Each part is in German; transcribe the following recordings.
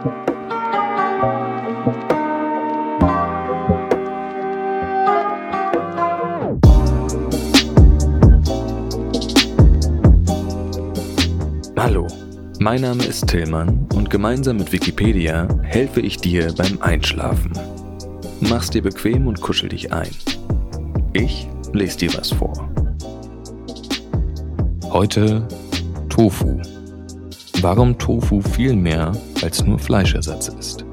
Hallo, mein Name ist Tillmann und gemeinsam mit Wikipedia helfe ich dir beim Einschlafen. Mach's dir bequem und kuschel dich ein. Ich lese dir was vor. Heute Tofu. Warum Tofu viel mehr als nur Fleischersatz ist.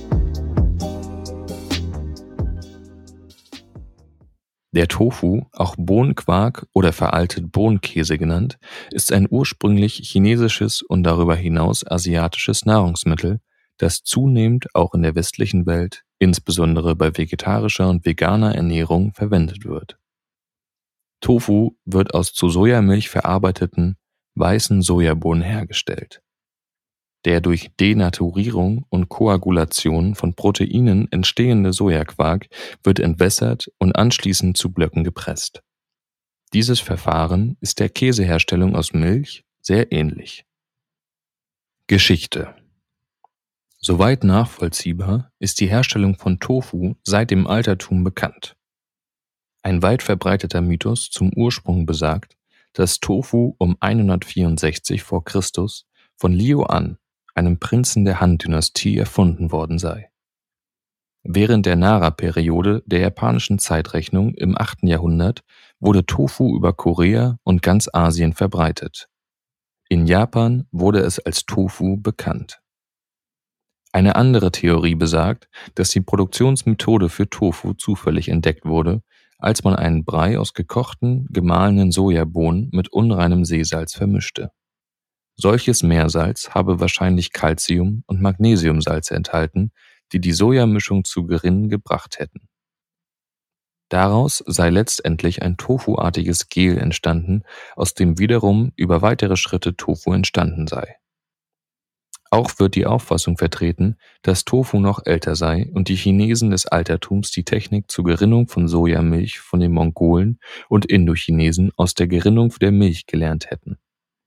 Der Tofu, auch Bohnenquark oder veraltet Bohnenkäse genannt, ist ein ursprünglich chinesisches und darüber hinaus asiatisches Nahrungsmittel, das zunehmend auch in der westlichen Welt, insbesondere bei vegetarischer und veganer Ernährung, verwendet wird. Tofu wird aus zu Sojamilch verarbeiteten weißen Sojabohnen hergestellt. Der durch Denaturierung und Koagulation von Proteinen entstehende Sojaquark wird entwässert und anschließend zu Blöcken gepresst. Dieses Verfahren ist der Käseherstellung aus Milch sehr ähnlich. Geschichte. Soweit nachvollziehbar ist die Herstellung von Tofu seit dem Altertum bekannt. Ein weit verbreiteter Mythos zum Ursprung besagt, dass Tofu um 164 v. Chr. von Liu An, einem Prinzen der Han-Dynastie, erfunden worden sei. Während der Nara-Periode der japanischen Zeitrechnung im 8. Jahrhundert wurde Tofu über Korea und ganz Asien verbreitet. In Japan wurde es als Tofu bekannt. Eine andere Theorie besagt, dass die Produktionsmethode für Tofu zufällig entdeckt wurde, als man einen Brei aus gekochten, gemahlenen Sojabohnen mit unreinem Seesalz vermischte. Solches Meersalz habe wahrscheinlich Calcium- und Magnesiumsalze enthalten, die die Sojamischung zu Gerinnen gebracht hätten. Daraus sei letztendlich ein tofuartiges Gel entstanden, aus dem wiederum über weitere Schritte Tofu entstanden sei. Auch wird die Auffassung vertreten, dass Tofu noch älter sei und die Chinesen des Altertums die Technik zur Gerinnung von Sojamilch von den Mongolen und Indochinesen aus der Gerinnung der Milch gelernt hätten.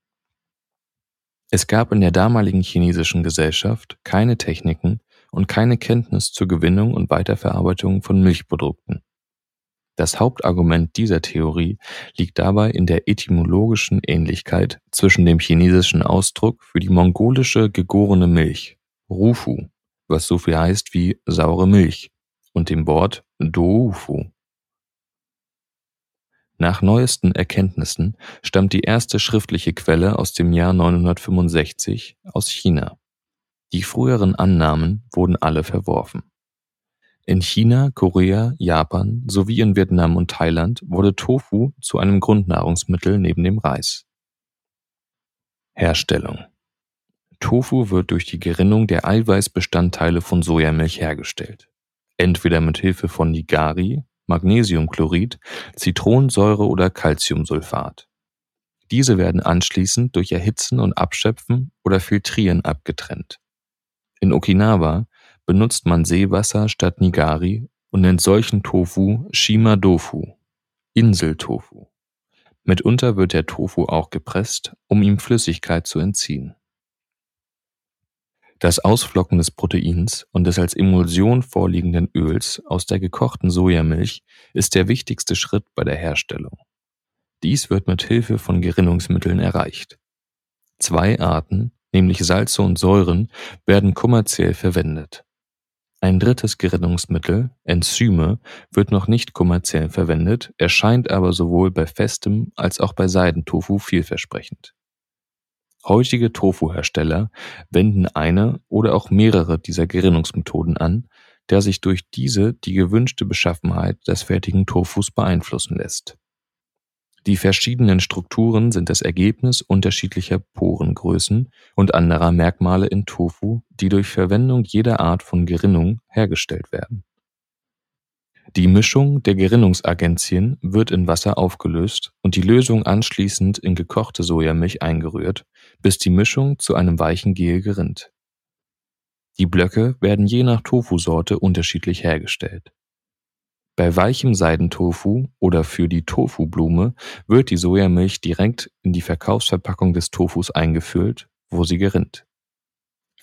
Es gab in der damaligen chinesischen Gesellschaft keine Techniken und keine Kenntnis zur Gewinnung und Weiterverarbeitung von Milchprodukten. Das Hauptargument dieser Theorie liegt dabei in der etymologischen Ähnlichkeit zwischen dem chinesischen Ausdruck für die mongolische gegorene Milch, Rufu, was so viel heißt wie saure Milch, und dem Wort Doufu. Nach neuesten Erkenntnissen stammt die erste schriftliche Quelle aus dem Jahr 965 aus China. Die früheren Annahmen wurden alle verworfen. In China, Korea, Japan sowie in Vietnam und Thailand wurde Tofu zu einem Grundnahrungsmittel neben dem Reis. Herstellung. Tofu wird durch die Gerinnung der Eiweißbestandteile von Sojamilch hergestellt. Entweder mit Hilfe von Nigari, Magnesiumchlorid, Zitronensäure oder Calciumsulfat. Diese werden anschließend durch Erhitzen und Abschöpfen oder Filtrieren abgetrennt. In Okinawa benutzt man Seewasser statt Nigari und nennt solchen Tofu Shima-Tofu, Inseltofu. Mitunter wird der Tofu auch gepresst, um ihm Flüssigkeit zu entziehen. Das Ausflocken des Proteins und des als Emulsion vorliegenden Öls aus der gekochten Sojamilch ist der wichtigste Schritt bei der Herstellung. Dies wird mit Hilfe von Gerinnungsmitteln erreicht. 2 Arten, nämlich Salze und Säuren, werden kommerziell verwendet. Ein drittes Gerinnungsmittel, Enzyme, wird noch nicht kommerziell verwendet, erscheint aber sowohl bei festem als auch bei Seidentofu vielversprechend. Heutige Tofu-Hersteller wenden eine oder auch mehrere dieser Gerinnungsmethoden an, da sich durch diese die gewünschte Beschaffenheit des fertigen Tofus beeinflussen lässt. Die verschiedenen Strukturen sind das Ergebnis unterschiedlicher Porengrößen und anderer Merkmale in Tofu, die durch Verwendung jeder Art von Gerinnung hergestellt werden. Die Mischung der Gerinnungsagenzien wird in Wasser aufgelöst und die Lösung anschließend in gekochte Sojamilch eingerührt, bis die Mischung zu einem weichen Gel gerinnt. Die Blöcke werden je nach Tofu-Sorte unterschiedlich hergestellt. Bei weichem Seidentofu oder für die Tofu-Blume wird die Sojamilch direkt in die Verkaufsverpackung des Tofus eingefüllt, wo sie gerinnt.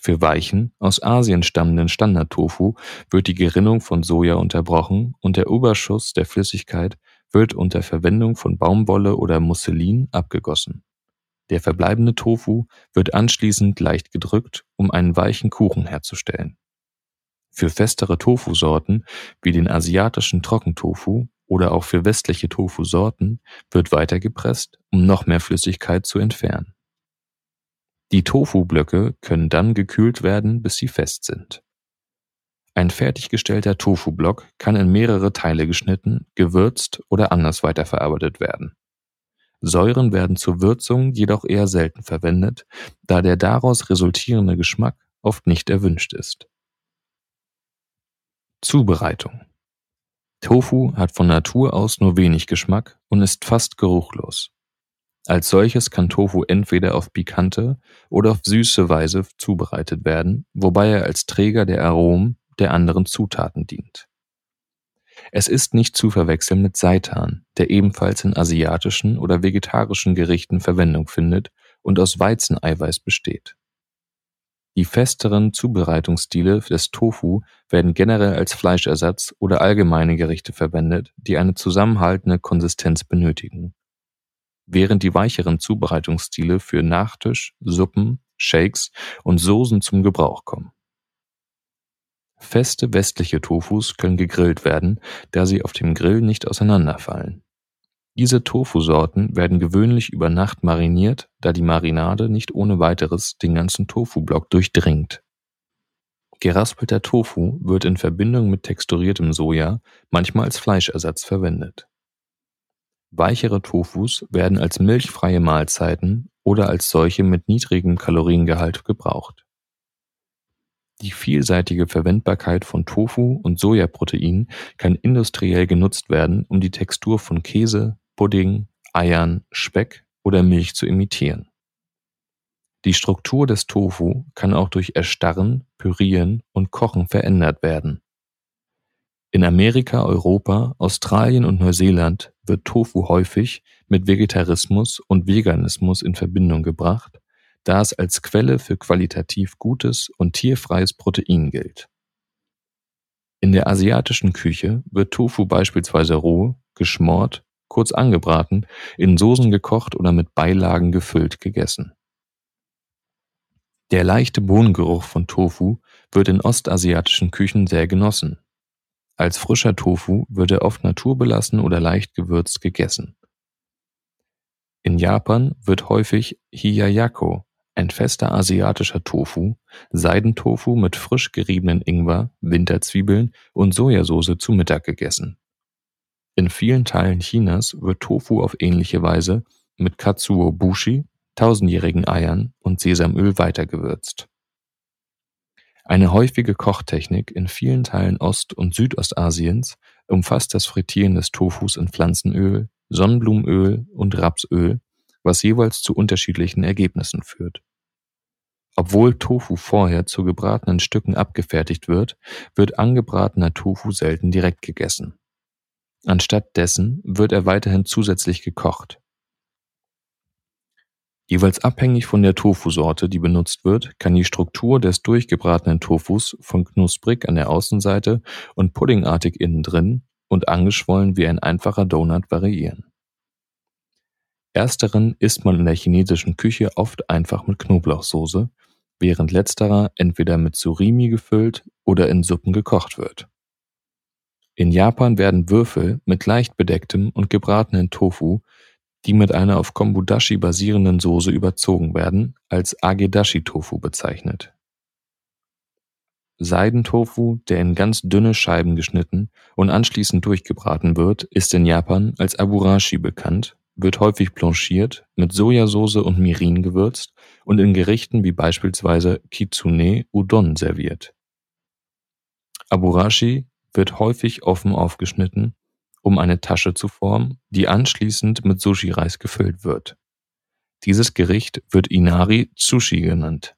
Für weichen, aus Asien stammenden Standard-Tofu wird die Gerinnung von Soja unterbrochen und der Überschuss der Flüssigkeit wird unter Verwendung von Baumwolle oder Musselin abgegossen. Der verbleibende Tofu wird anschließend leicht gedrückt, um einen weichen Kuchen herzustellen. Für festere Tofu-Sorten wie den asiatischen Trockentofu oder auch für westliche Tofu-Sorten wird weiter gepresst, um noch mehr Flüssigkeit zu entfernen. Die Tofu-Blöcke können dann gekühlt werden, bis sie fest sind. Ein fertiggestellter Tofu-Block kann in mehrere Teile geschnitten, gewürzt oder anders weiterverarbeitet werden. Säuren werden zur Würzung jedoch eher selten verwendet, da der daraus resultierende Geschmack oft nicht erwünscht ist. Zubereitung: Tofu hat von Natur aus nur wenig Geschmack und ist fast geruchlos. Als solches kann Tofu entweder auf pikante oder auf süße Weise zubereitet werden, wobei er als Träger der Aromen der anderen Zutaten dient. Es ist nicht zu verwechseln mit Seitan, der ebenfalls in asiatischen oder vegetarischen Gerichten Verwendung findet und aus Weizeneiweiß besteht. Die festeren Zubereitungsstile des Tofu werden generell als Fleischersatz oder allgemeine Gerichte verwendet, die eine zusammenhaltende Konsistenz benötigen, während die weicheren Zubereitungsstile für Nachtisch, Suppen, Shakes und Soßen zum Gebrauch kommen. Feste westliche Tofus können gegrillt werden, da sie auf dem Grill nicht auseinanderfallen. Diese Tofu-Sorten werden gewöhnlich über Nacht mariniert, da die Marinade nicht ohne weiteres den ganzen Tofu-Block durchdringt. Geraspelter Tofu wird in Verbindung mit texturiertem Soja manchmal als Fleischersatz verwendet. Weichere Tofus werden als milchfreie Mahlzeiten oder als solche mit niedrigem Kaloriengehalt gebraucht. Die vielseitige Verwendbarkeit von Tofu und Sojaprotein kann industriell genutzt werden, um die Textur von Käse, Pudding, Eiern, Speck oder Milch zu imitieren. Die Struktur des Tofu kann auch durch Erstarren, Pürieren und Kochen verändert werden. In Amerika, Europa, Australien und Neuseeland wird Tofu häufig mit Vegetarismus und Veganismus in Verbindung gebracht, da es als Quelle für qualitativ gutes und tierfreies Protein gilt. In der asiatischen Küche wird Tofu beispielsweise roh, geschmort, kurz angebraten, in Soßen gekocht oder mit Beilagen gefüllt gegessen. Der leichte Bohnengeruch von Tofu wird in ostasiatischen Küchen sehr genossen. Als frischer Tofu wird er oft naturbelassen oder leicht gewürzt gegessen. In Japan wird häufig Hiyayako, ein fester asiatischer Tofu, Seidentofu mit frisch geriebenen Ingwer, Winterzwiebeln und Sojasauce zu Mittag gegessen. In vielen Teilen Chinas wird Tofu auf ähnliche Weise mit Katsuobushi, tausendjährigen Eiern und Sesamöl weitergewürzt. Eine häufige Kochtechnik in vielen Teilen Ost- und Südostasiens umfasst das Frittieren des Tofus in Pflanzenöl, Sonnenblumenöl und Rapsöl, was jeweils zu unterschiedlichen Ergebnissen führt. Obwohl Tofu vorher zu gebratenen Stücken abgefertigt wird, wird angebratener Tofu selten direkt gegessen. Anstatt dessen wird er weiterhin zusätzlich gekocht. Jeweils abhängig von der Tofu-Sorte, die benutzt wird, kann die Struktur des durchgebratenen Tofus von knusprig an der Außenseite und puddingartig innen drin und angeschwollen wie ein einfacher Donut variieren. Ersteren isst man in der chinesischen Küche oft einfach mit Knoblauchsoße, während letzterer entweder mit Surimi gefüllt oder in Suppen gekocht wird. In Japan werden Würfel mit leicht bedecktem und gebratenen Tofu, die mit einer auf Kombudashi basierenden Soße überzogen werden, als Agedashi-Tofu bezeichnet. Seidentofu, der in ganz dünne Scheiben geschnitten und anschließend durchgebraten wird, ist in Japan als Aburashi bekannt, wird häufig blanchiert, mit Sojasauce und Mirin gewürzt und in Gerichten wie beispielsweise Kitsune Udon serviert. Aburashi wird häufig offen aufgeschnitten, um eine Tasche zu formen, die anschließend mit Sushi-Reis gefüllt wird. Dieses Gericht wird Inari-Tsushi genannt.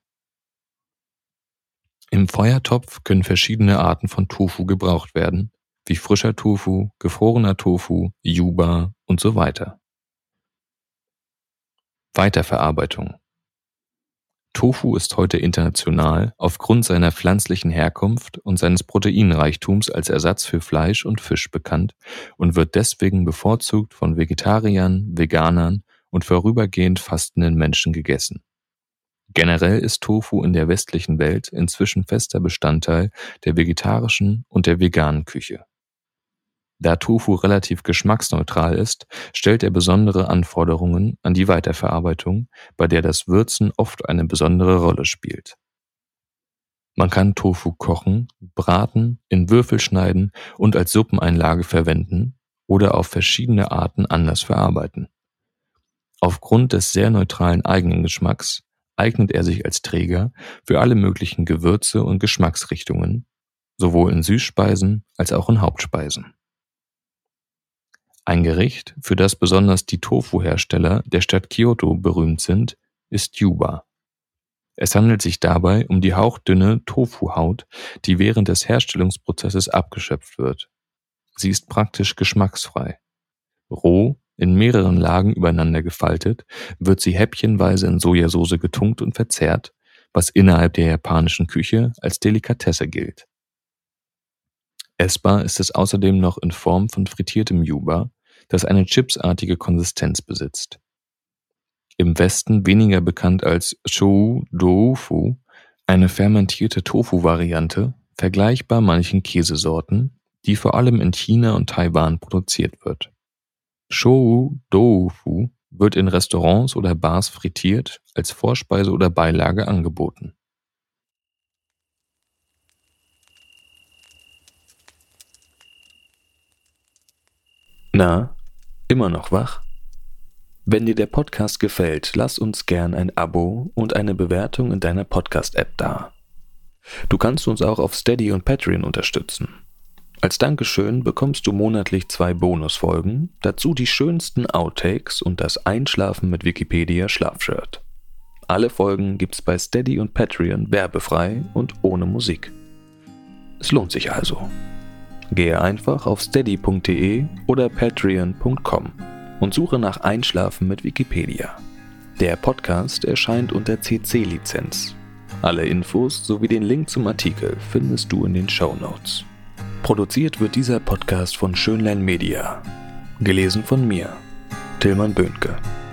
Im Feuertopf können verschiedene Arten von Tofu gebraucht werden, wie frischer Tofu, gefrorener Tofu, Yuba und so weiter. Weiterverarbeitung. Tofu ist heute international aufgrund seiner pflanzlichen Herkunft und seines Proteinreichtums als Ersatz für Fleisch und Fisch bekannt und wird deswegen bevorzugt von Vegetariern, Veganern und vorübergehend fastenden Menschen gegessen. Generell ist Tofu in der westlichen Welt inzwischen fester Bestandteil der vegetarischen und der veganen Küche. Da Tofu relativ geschmacksneutral ist, stellt er besondere Anforderungen an die Weiterverarbeitung, bei der das Würzen oft eine besondere Rolle spielt. Man kann Tofu kochen, braten, in Würfel schneiden und als Suppeneinlage verwenden oder auf verschiedene Arten anders verarbeiten. Aufgrund des sehr neutralen eigenen Geschmacks eignet er sich als Träger für alle möglichen Gewürze und Geschmacksrichtungen, sowohl in Süßspeisen als auch in Hauptspeisen. Ein Gericht, für das besonders die Tofu-Hersteller der Stadt Kyoto berühmt sind, ist Yuba. Es handelt sich dabei um die hauchdünne Tofu-Haut, die während des Herstellungsprozesses abgeschöpft wird. Sie ist praktisch geschmacksfrei. Roh, in mehreren Lagen übereinander gefaltet, wird sie häppchenweise in Sojasauce getunkt und verzehrt, was innerhalb der japanischen Küche als Delikatesse gilt. Essbar ist es außerdem noch in Form von frittiertem Yuba, das eine chipsartige Konsistenz besitzt. Im Westen weniger bekannt als Shou-Doufu, eine fermentierte Tofu-Variante, vergleichbar manchen Käsesorten, die vor allem in China und Taiwan produziert wird. Shou-Doufu wird in Restaurants oder Bars frittiert, als Vorspeise oder Beilage angeboten. Na, immer noch wach? Wenn dir der Podcast gefällt, lass uns gern ein Abo und eine Bewertung in deiner Podcast-App da. Du kannst uns auch auf Steady und Patreon unterstützen. Als Dankeschön bekommst du monatlich 2 Bonusfolgen, dazu die schönsten Outtakes und das Einschlafen mit Wikipedia Schlafshirt. Alle Folgen gibt's bei Steady und Patreon werbefrei und ohne Musik. Es lohnt sich also. Gehe einfach auf steady.de oder patreon.com und suche nach Einschlafen mit Wikipedia. Der Podcast erscheint unter CC-Lizenz. Alle Infos sowie den Link zum Artikel findest du in den Shownotes. Produziert wird dieser Podcast von Schönlein Media. Gelesen von mir, Tilman Böhnke.